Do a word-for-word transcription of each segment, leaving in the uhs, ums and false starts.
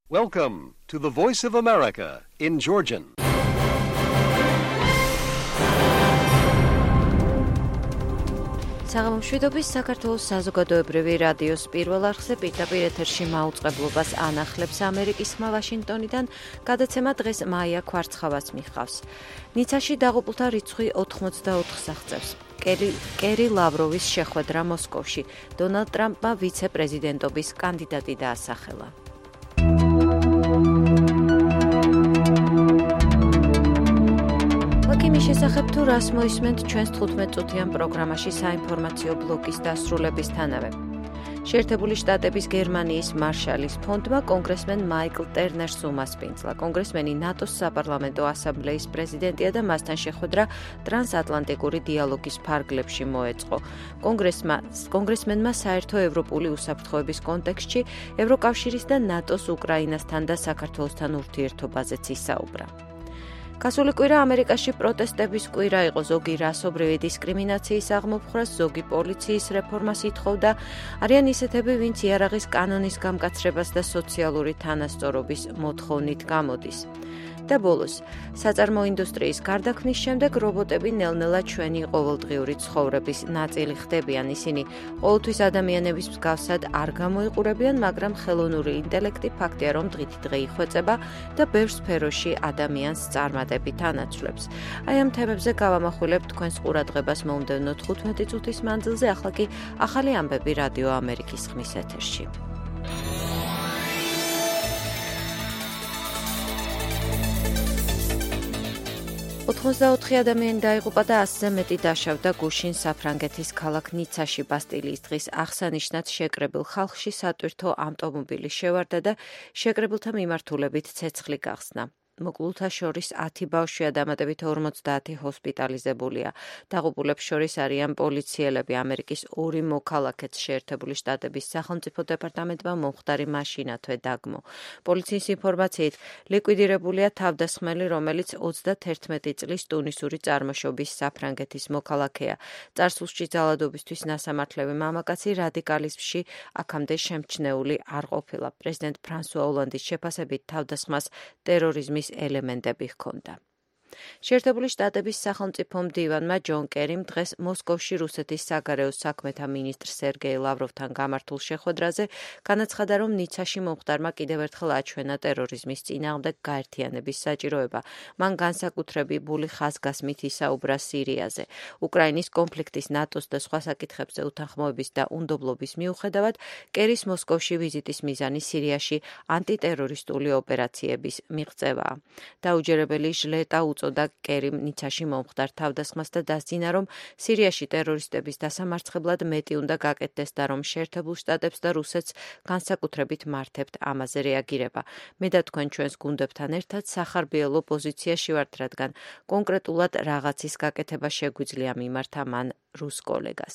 Welcome to the Voice of America in Georgian. საღამომშვიდობის საქართველოს საზოგადოებრივი რადიოს პირველ არხზე პირდაპირ ეთერში მაუწყებლობას ანახლებს ამერიკის ხმა ვაშინგტონიდან. გადაცემა დღეს მაია ქვარცხავას მიჰყავს. ნიცაში დაღუპულთა რიცხვი ოთხმოცდაოთხს აღწევს. კერი ლავროვის შეხვედრა მოსკოვში. დონალდ ტრამპმა ვიცე-პრეზიდენტობის კანდიდატი დაასახელა. იმის შესახებ თუ რას მოისმენთ ჩვენს თხუთმეტ წუთიან პროგრამაში საინფორმაციო ბლოკის დასრულებისთანავე. შეერთებული შტატების გერმანიის მარშალის ფონდმა კონგრესმენ მაიკლ ტერნერს უმასპინძლა. კონგრესმენი ნატოს საპარლამენტო ასამბლეის პრეზიდენტია და მასთან შეხვედრა ტრანსატლანტიკური დიალოგის ფარგლებში მოეწყო. კონგრესმენმა საერთო ევროპული უსაფრთხოების კონტექსტში ევროკავშირის და ნატოს უკრაინასთან და საქართველოსთან ურთიერთობაზეც ისაუბრა. გასული კვირა ამერიკაში პროტესტების კვირა იყო. ზოგი რასობრივი დისკრიმინაციის აღმოფხვრას, ზოგი პოლიციის რეფორმას ითხოვდა. არიან ისეთები, ვინც იარაღის კანონის გამკაცრებას და სოციალური თანასწორობის მოთხოვნით გამოდის. და ბოლოს, საწარმო ინდუსტრიის გარდაქმნის შემდეგ რობოტები ნელ-ნელა ჩვენი ყოველდღიური ცხოვრების ნაწილი ხდებიან. ისინი ყოველთვის ადამიანების მსგავსად არ გამოიყურებიან, მაგრამ ხელოვნური ინტელექტი ფაქტია, რომ დღით დღე იხვეწება და ბევრ სფეროში ადამიანს წარმატებით ანაცვლებს. აი ამ თემებზე გავამახვილებ თქვენს ყურადღებას მომდევნო თხუთმეტი წუთის მანძილზე. ახლა კი ახალი ამბები რადიო ამერიკის ხმის ეთერში. ოთხმოცდაოთხი ადამიანი დაიღუპა და ასზე მეტი დაშავდა გუშინ საფრანგეთის ქალაქ ნიცაში ბასტილიის დღის აღსანიშნად შეკრებილ ხალხში სატვირთო ავტომობილი შევარდა და შეკრებილთა მიმართულებით ცეცხლი გახსნა. მოკლულთა შორის ათი ბავშვია, დამატებით ორმოცდაათი ჰოსპიტალიზებულია. დაღუპულებს შორის არიან პოლიციელები. ამერიკის ორი მოქალაქეც შეერთებული შტატების სახელმწიფო დეპარტამენტმა მომხდარი მაშინათვე დაგმო. პოლიციის ინფორმაციით ლიკვიდირებულია თავდასხმელი, რომელიც ოცდაათერთმეტი წლის ტუნისური წარმოშობის საფრანგეთის მოქალაქეა. წარსულში ძალადობისთვის ნასამართლები მამაკაცი რადიკალიზმში აქამდე შემჩნეული არ ყოფილა. პრეზიდენტ ფრანსუა ოლანდის შეფასებით თავდასხმას ტერორიზმის ელემენტები ჰქონდა. შეერთებული შტატების სახელმწიფო მდივანმა ჯონ კერიმ დღეს მოსკოვში რუსეთის საგარეო საქმეთა მინისტრ სერგეი ლავროვთან გამართულ შეხვედრაზე განაცხადა, რომ ნიცაში მომხდარმა კიდევ ერთხელ აჩვენა ტერორიზმის წინააღმდეგ გაერთიანების საჭიროება. მან განსაკუთრებული ხაზგასმით ისაუბრა სირიაზე. უკრაინის კონფლიქტის, ნატოს და სხვა საკითხებზე უთანხმოების და უნდობლობის მიუხედავად, კერის მოსკოვში ვიზიტის მიზანი სირიაში ანტიტერორისტული ოპერაციების მიღწევაა. დაუჯერებელი ჟლეტა უწოდა კერიმ ნიცაში მომხდარ თავდასხმას და დასძინა, რომ სირიაში ტერორისტების დასამარცხებლად მეტი უნდა გაკეთდეს და რომ შეერთებულ შტატებს და რუსეთს განსაკუთრებით მართებთ ამაზე რეაგირება. მე და თქვენ ჩვენს გუნდებთან ერთად სახარბიელო პოზიციაში ვართ, რადგან კონკრეტულად რაღაცის გაკეთება შეგვიძლია მიმართა მან რუს კოლეგას.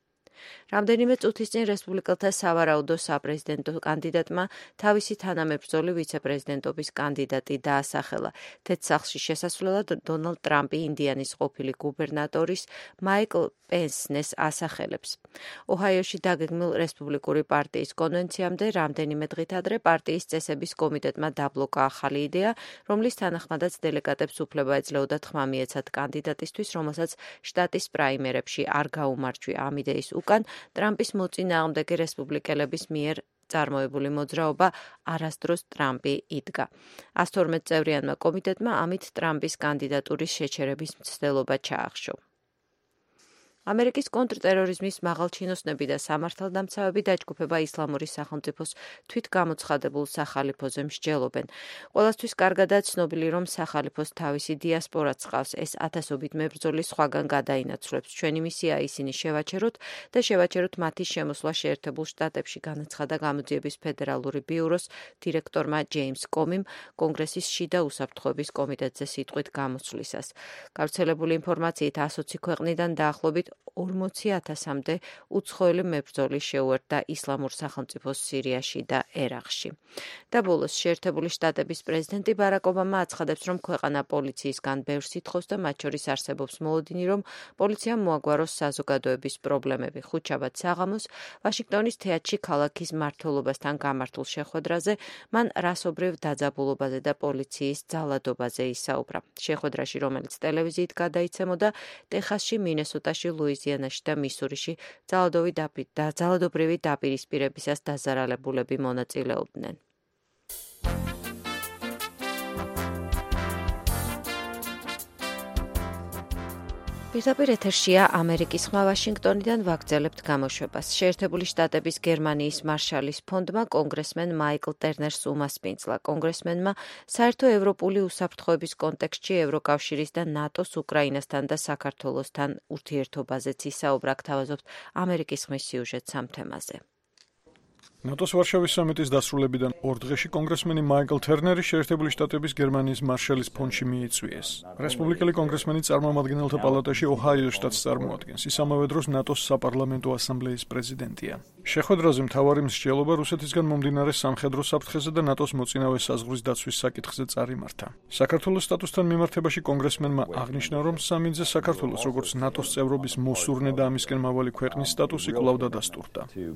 რამდენიმე წუთის წინ რესპუბლიკელთა სავარაუდო საპრეზიდენტო კანდიდატმა თავისი თანამებრძოლი ვიცე-პრეზიდენტობის კანდიდატი დაასახელა. თეთრ სახლში შესასვლელად დონალდ ტრამპი ინდიანის ყოფილი გუბერნატორის მაიკლ პენსნეს ასახელებს. ოჰაიოში დაგეგმილ რესპუბლიკური პარტიის კონვენციამდე რამდენიმე დღით ადრე პარტიის წესების კომიტეტმა დაბლოკა ახალი იდეა, რომლის თანახმადაც დელეგატებს უფლება ეძლეოდათ ხმა მიეცათ კანდიდატისთვის, რომელსაც შტატის პრაიმერებში არ გაუმარჯვია. ამ იდეის უკან ტრამპის მოწინააღმდეგე რესპუბლიკელების მიერ წარმოებული მოძრაობა არასდროს ტრამპი იდგა. ასი თორმეტ წევრიანმა კომიტეტმა ამით ტრამპის კანდიდატურის შეჩერების მცდელობა ჩაახშო. ამერიკის კონტრტერორიზმის მაღალჩინოსნები და სამართალდამცავები დაჯგუფება ისლამური სახელმწიფოს თვითგამოცხადებულ სახალიფოზე მსჯელობენ. ყველასთვის კარგადაა ცნობილი, რომ სახალიფოს თავისი დიასპორაც ჰყავს. ეს ათასობით მებრძოლის სხვაგან გადაინაცვლებს. ჩვენი მისია ისინი შევაჩეროთ და შევაჩეროთ მათი შემოსვლა შეერთებულ შტატებში, განაცხადა გამოძიების ფედერალური ბიუროს დირექტორმა ჯეიმს კომიმ კონგრესის შიდა უსაფრთხოების კომიტეტზე სიტყვით გამოსვლისას. გავრცელებული ინფორმაციით ასოცი ქვეყნიდან დაახლოებით ორმოცი ათასამდე უცხოელი მებრძოლი შეუერთდა ისლამურ სახელმწიფოს სირიაში და ერაყში. და ბოლოს შეერთებული შტატების პრეზიდენტი ბარაკ ობამა აცხადებს, რომ ქვეყანა პოლიციისგან ბევრს ითხოვს და მათ შორის არსებობს მოლოდინი, რომ პოლიციამ მოაგვაროს საზოგადოების პრობლემები. ხუთშაბათ საღამოს ვაშინგტონის თეატრში ქალაქის მმართველობასთან გამართულ შეხვედრაზე მან რასობრივ დაძაბულობაზე და პოლიციის ძალადობაზე ისაუბრა. შეხვედრაში, რომელიც ტელევიზიით გადაიცემოდა, ტეხასში, მინესოტაში, ლუიზიანაში და მისურიში ძალადობრივი დაპირისპირებისას დაზარალებულები მონაწილეობდნენ. პირდაპირ ეთერშია ამერიკის ხმა ვაშინგტონიდან ვაგრძელებთ გამოშვებას. შეერთებული შტატების გერმანიის მარშალის ფონდმა კონგრესმენ მაიკლ ტერნერს უმასპინძლა. კონგრესმენმა საერთო ევროპული უსაფრთხოების კონტექსტში ევროკავშირის და ნატოს უკრაინასთან და საქართველოსთან ურთიერთობაზეც ისაუბრა. გთავაზობთ ამერიკის ხმის სიუჟეტს ამ თემაზე. ნატოს ვარშავის სამიტის დასრულებიდან ორ დღეში კონგრესმენი მაიკლ თერნერი შეერთებული შტატების გერმანიის მარშალის ფონდში მიიწვიეს. რესპუბლიკელი კონგრესმენი წარმომადგენელთა პალატაში ოჰაიოს შტატს წარმოადგენს. ის ამავე დროს ნატოს საპარლამენტო ასამბლეის პრეზიდენტია. შეხვედრაზე მთავარი მსჯელობა რუსეთისგან მომდინარე სამხედრო საფრთხეზე და ნატოს მოწინავე საზღვრის დაცვის საკითხზე წარიმართა. საქართველოს სტატუსთან მიმართებაში კონგრესმენმა აღნიშნა, რომ სამინძე საქართველოს როგორც ნატოს წევრობის მოსურნე და ამისკენ მავალი ქვეყნის სტატუსი კვლავ დადასტურდა.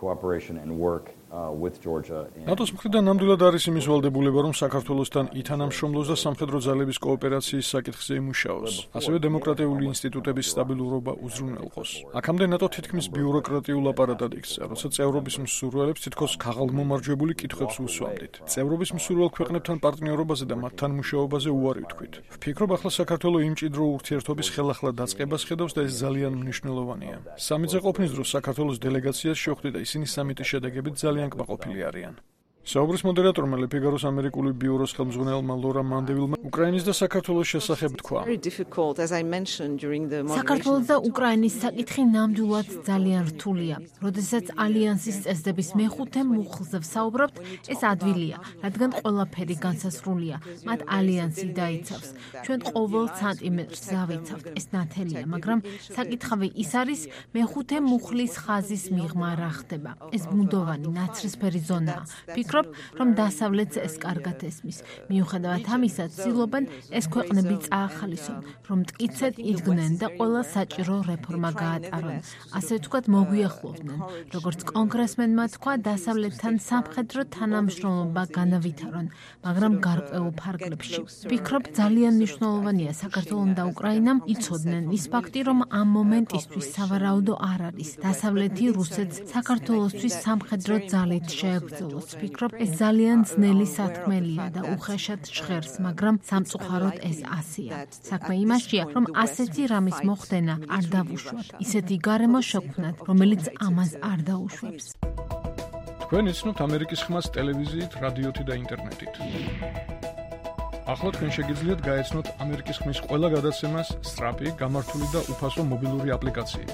ნატოს მხრიდან ნამდვილად არის იმის ვალდებულება, რომ საქართველოსთან ითანამშრომლოს და სამხედრო ძალების კოოპერაციის საკითხზე იმუშაოს. ასევე დემოკრატიული ინსტიტუტების სტაბილურობა უზრუნველყოს. აქამდე ნატო თითქმის ბიუროკრატიულ აპარატად იქცა, როცა წევრობის მსურველებს თითქოს ქაღალდმომარჯვებული კითხვებს უსვამდით. წევრობის მსურველ ქვეყნებთან პარტნიორობაზე და მათთან მუშაობაზე უარი ვთქვით. ვფიქრობ, ახლა საქართველო იმ მჭიდრო ურთიერთობის ხელახლა დაწყებას ხედავს და ეს ძალიან მნიშვნელოვანია. სამიტზე ყოფნის დროს საქართველოს დელეგაციას შევხვდი და ისინი სამიტის შედეგებით ძალიან კმაყოფილი არიან. საუბრის მოდერატორმა ლე ფიგაროს ამერიკული ბიუროს ხელმძღვანელმა ლორა მანდევილმა უკრაინის და საქართველოს შესახებ თქვა. საქართველოს და უკრაინის საკითხი ნამდვილად ძალიან რთულია. როდესაც ალიანსის წესდების მეხუთე მუხლზე ვსაუბრობთ, ეს ადვილია, რადგან ყველაფერი განსასრულია. მათ ალიანსი დაიცავს. ჩვენ ყოველ სანტიმეტრს დავიცავთ. ეს ნათელია, მაგრამ საკითხავი ის არის, მეხუთე მუხლის ხაზის მიღმა რა ხდება. ეს ბუნდოვანი ნაცრისფერი ზონაა. ფიქრობ, რომ დასავლეთს ეს კარგად ესმის. მიუხედავად ამისა, ცდილობენ ეს ქვეყნები წაახალისონ, რომ მტკიცედ იდგნენ და ყველა საჭირო რეფორმა გაატარონ. ასე ვთქვათ, მოგვიახლოვდნენ. როგორც კონგრესმენმა თქვა, დასავლეთთან სამხედრო თანამშრომლობა განავითარონ, მაგრამ გარკვეულ ფარგლებში. ვფიქრობ, ძალიან მნიშვნელოვანია საქართველომ და უკრაინამ იცოდნენ ის ფაქტი, რომ ამ მომენტისთვის სავარაუდო არ არის. დასავლეთი რუსეთს საქართველოსთვის სამხედრო ძალით შეეგრძოლოს. ვფიქრობ, ეს ძალიან ძნელი სათქმელია და უხეშად ჟღერს, მაგრამ სამწუხაროდ ეს ასეა. საქმე იმაშია, რომ ასეთი რამის მოხდენა არ დავუშვათ. ისეთი გარემო შევქმნათ, რომელიც ამას არ დაუშვებს. თქვენ იცნობთ ამერიკის ხმას ტელევიზიით, რადიოთი და ინტერნეტით. ახლა თქვენ შეგიძლიათ გაეცნოთ ამერიკის ხმის ყველა გადაცემას სწრაფი, გამართული და უფასო მობილური აპლიკაციით.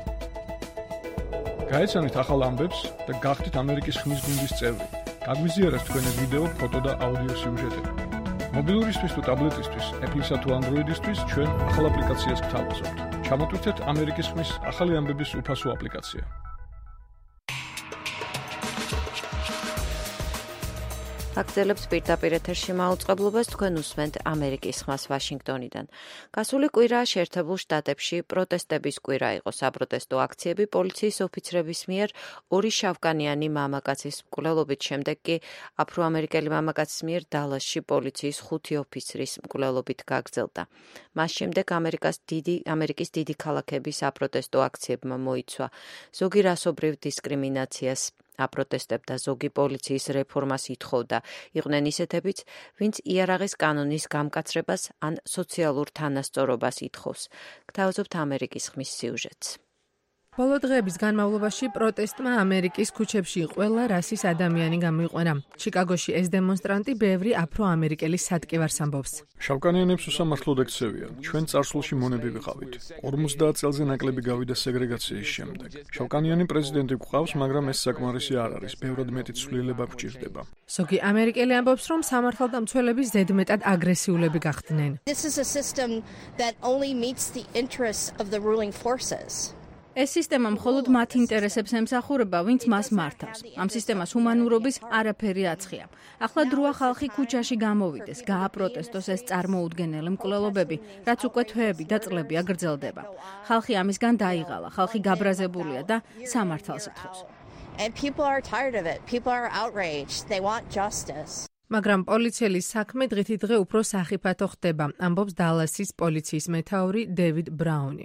გაეცანით ახალ ამბებს და გახდით ამერიკის ხმის გუნდის წევრი. გაგვიზიარეთ თქვენი ვიდეო, ფოტო და აუდიო სიუჟეტები. მობილურისთვის თუ ტაბლეტისთვის, Apple-ისა თუ Android-ისთვის ჩვენ ახალ აპლიკაციას გთავაზობთ. ჩამოტვირთეთ ამერიკის ხმის ახალი ამბების უფასო აპლიკაცია. აგრძელებთ პირდაპირ ეთერში მაუწყებლობას, თქვენ უსმენთ ამერიკის ხმას ვაშინგტონიდან. გასული კვირა შეერთებულ შტატებში პროტესტების კვირა იყო. საპროტესტო აქციები პოლიციის ოფიცრების მიერ ორი შავკანიანი მამაკაცის მკვლელობით, შემდეგ კი აფროამერიკელი მამაკაცის მიერ დალასში პოლიციის ხუთი ოფიცრის მკვლელობით გაგრძელდა. მას შემდეგ ამერიკის დიდი ამერიკის დიდი ქალაქების საპროტესტო აქციებმა მოიცვა. ზოგი რასობრივ დისკრიმინაციას აპროტესტებდა, ზოგი პოლიციის რეფორმას ითხოვდა. იყვნენ ისეთებიც, ვინც იარაღის კანონის გამკაცრებას ან სოციალურ თანასწორობას ითხოვს. გთავაზობთ ამერიკის ხმის სიუჟეტს. ბოლო დღეების განმავლობაში პროტესტმა ამერიკის ქუჩებში ყველა რასის ადამიანი გამოიყვანა. ჩიკაგოში ეს დემონსტრანტი ბევრი აფროამერიკელი სატკივარს ამბობს. შავკანიანებს უსამართლოდ ექცევიან. ჩვენ წარსულში მონები ვიყავით. ორმოცდაათ წელზე ნაკლები გავიდა სეგრეგაციის შემდეგ. შავკანიანი პრეზიდენტი გვყავს, მაგრამ ეს საკმარისი არ არის. ბევრად მეტი ცვლილება გვჭირდება. ზოგი ამერიკელი ამბობს, რომ სამართალდამცველები ზედმეტად აგრესიულები გახდნენ. This is a system that only meets the interests of the ruling forces. ეს სისტემა მხოლოდ მათ ინტერესებს ემსახურება, ვინც მას მართავს. ამ სისტემას ჰუმანურობის არაფერი აცხია. ახლა დროა ხალხი ქუჩაში გამოვიდეს, გააპროტესტოს ეს წარმოუდგენელი მკვლელობები, რაც უკვე თვეები და წლები აგრძელდება. ხალხი ამისგან დაიღალა, ხალხი გაბრაზებულია და სამართალს ითხოვს. And people are tired of it. People are outraged. They want justice. მაგრამ პოლიციელის საქმე დღითი დღე უფრო სახიფათო ხდება, ამბობს დალასის პოლიციის მეთაური დევიდ ბრაუნი.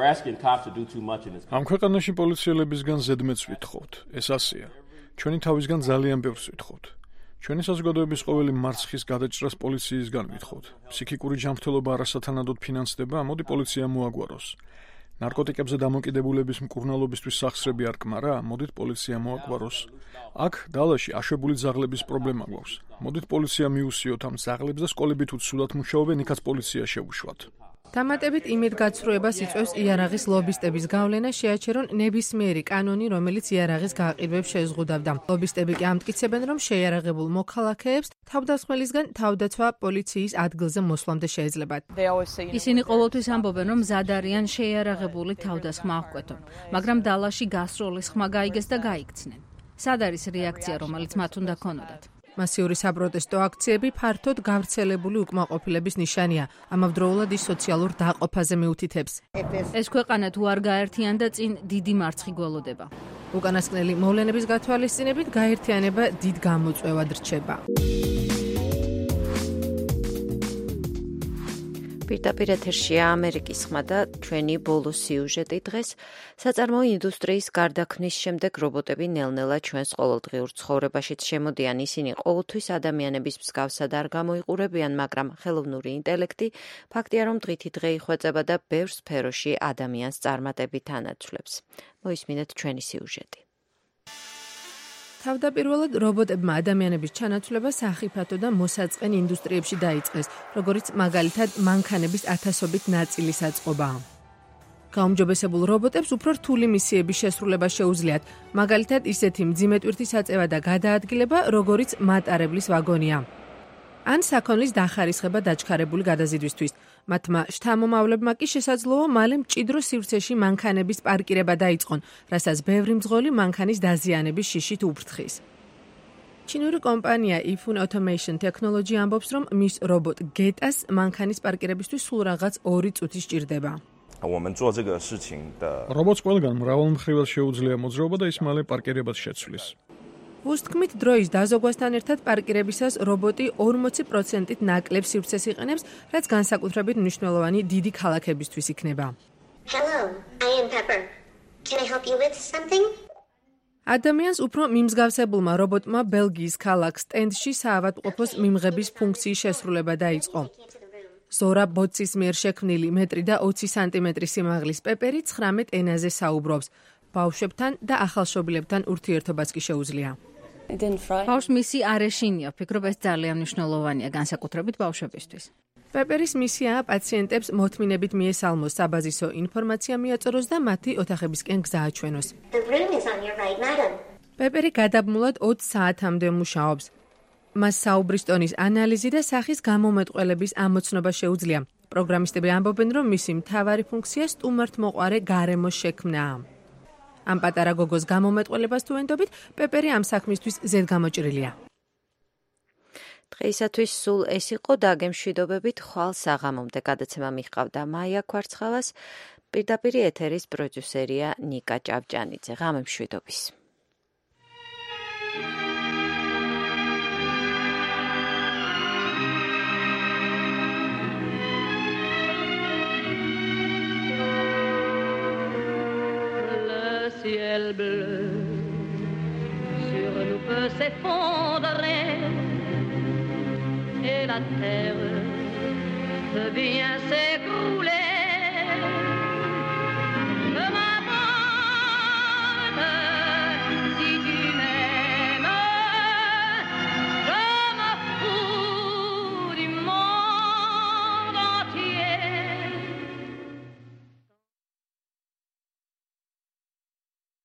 ამ ქვეყანაში პოლიციელებისგან ზედმეტს ვითხოვთ. ეს ასეა. ჩვენი თავისგან ძალიან ბევრს ვითხოვთ. ჩვენი საზოგადოების ყოველი მარცხის გადაჭრას პოლიციისგან ვითხოვთ. ფსიქიკური ჯანმრთელობა არასათანადოდ ფინანსდება, მოდი პოლიცია მოაგვაროს. ნარკოტიკებზე დამოკიდებულების მკურნალობისთვის სახსრები არ კმარა, მოდით პოლიცია მოაგვაროს. აქ დალაში აშვებული ძაღლების პრობლემა გვაქვს. მოდით პოლიცია მიუსიოთ ამ ძაღლებს და სკოლები თუ ცუდად მუშაობენ, იქაც პოლიცია შევუშვათ. დამატებით იმედგაცრუებას იწვევს იარაღის ლობისტების გავლენა, შეაჩერონ ნებისმიერი კანონი, რომელიც იარაღის გაყიდვებს შეზღუდავდა. ლობისტები კი ამტკიცებენ, რომ შეიარაღებულ მოქალაქეებს თავდასხმელისგან თავდაცვა პოლიციის ადგილზე მოსვლამდე შეეძლებათ. ისინი ყოველთვის ამბობენ, რომ მზად არიან შეიარაღებული თავდასხმა აღკვეთონ, მაგრამ დალაში გასროლის ხმა გაიგეს და გაიქცნენ. სად არის რეაქცია, რომელიც მათ უნდა ქონოდათ? მასიური საპროტესტო აქციები ფართოდ გავრცელებული უკმაყოფილების ნიშანია. ამავდროულად ის სოციალურ დაყოფაზე მიუთითებს. ეს ქვეყანა თუ არ გაერთიანდა, წინ დიდი მარცხი გველოდება. უკანასკნელი მოვლენების გათვალისწინებით გაერთიანება დიდ გამოწვევად რჩება. პირდაპირ ეთერშია ამერიკის ხმა და ჩვენი ბოლო სიუჟეტი დღეს საწარმოო ინდუსტრიის გარდაქმნის შემდეგ რობოტები ნელ-ნელა ჩვენს ყოველდღიურ ცხოვრებაშიც შემოდიან. ისინი ყოველთვის ადამიანების მსგავსად არ გამოიყურებიან, მაგრამ ხელოვნური ინტელექტი ფაქტია, რომ დღითი დღე იხვეწება და ბევრ სფეროში ადამიანს წარმატებით ანაცვლებს. მოისმინეთ ჩვენი სიუჟეტი. თავდაპირველად რობოტებმა ადამიანების ჩანაცვლება სახიფათო და მოსაწყენ ინდუსტრიებში დაიწყეს, როგორც მაგალითად მანქანების ათასობით ნაწილის აწყობა. გაუმჯობესებულ რობოტებს უფრო რთული მისიების შესრულება შეუძლიათ, მაგალითად ისეთი მძიმე ტვირთის აწევა და გადაადგილება, როგორიც მატარებლის ვაგონია. ან საქონლის დახარისხება დაჩქარებული გადაზიდვისთვის. მათმა შთამომავლებმა კი შესაძლოა მალე მჭიდრო სივრცეში მანქანების პარკირება დაიწყონ, რასაც ბევრი მძღოლი მანქანის დაზიანების შიშით უფრთხის. ჩინური კომპანია Ifun Automation Technology ამბობს, რომ მის რობოტ გეტას მანქანის პარკირებისთვის სულ რაღაც ორი წუთი სჭირდება. რობოტს ყველგან მრავალმხრივად შეუძლია მოძრაობა და ის მალე პარკირებას შეცვლის. უსტქმით დროის დაზოგვასთან ერთად პარკირებისას რობოტი ორმოცი პროცენტით ნაკლებ სივრცეს იყენებს, რაც განსაკუთრებით მნიშვნელოვანი დიდი ქალაქებისთვის იქნება. Hello, I am Pepper. Can I help you with something? ადამიანს უფრო მიმსგავსებულმა რობოტმა ბელგიის ქალაქ სტენდში საავადმყოფოს მიმღების ფუნქციის შესრულება დაიწყო. ზორა ბოცის მიერ შექმნილი მეტრი და ოცი სანტიმეტრი სიმაღლის პეპერი ცხრამეტ ენაზე საუბრობს. ბავშვებთან და ახალშობილებთან ურთიერთობას კი შეუძლია. ბავშვს მისი არ ეშინია, ფიქრობ ეს ძალიან მნიშვნელოვანია განსაკუთრებით ბავშვებისთვის. პეპერის მისიაა პაციენტებს მოთმინებით მიესალმოს, საბაზისო ინფორმაცია მიაწოდოს და მათი ოთახებისკენ გზა აჩვენოს. პეპერი გადაბმულად ოც საათამდე მუშაობს. მას საუბრის ტონის ანალიზი და სახის გამომეტყველების ამოცნობა შეუძლია. პროგრამისტები ამბობენ, რომ მისი მთავარი ფუნქცია სტუმართმოყვარე გარემოს შექმნაა. ამ პატარა გოგოს გამომეტყველებას თუ ვენდობით, პეპერი ამ საქმისთვის ზედგამოჭრილია. დღეისათვის სულ ეს იყო დაგემშვიდობებით ხვალ საღამომდე. გადაცემა მიჰყავდა მაია ქვარცხალას, პირდაპირ ეთერის პროდიუსერია ნიკა ჭავჭანიძე. ღამემშვიდობის. Ciel bleu sur nous peut s'effondrer et la terre peut bien s'écrouler. Peu m'importe si tu m'aimes, je me fous du monde entier.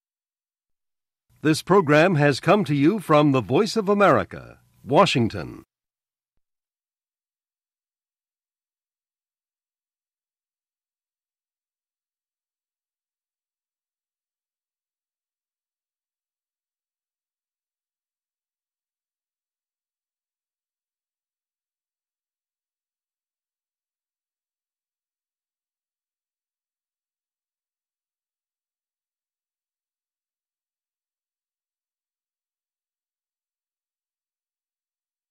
This program has come to you from the Voice of America, Washington.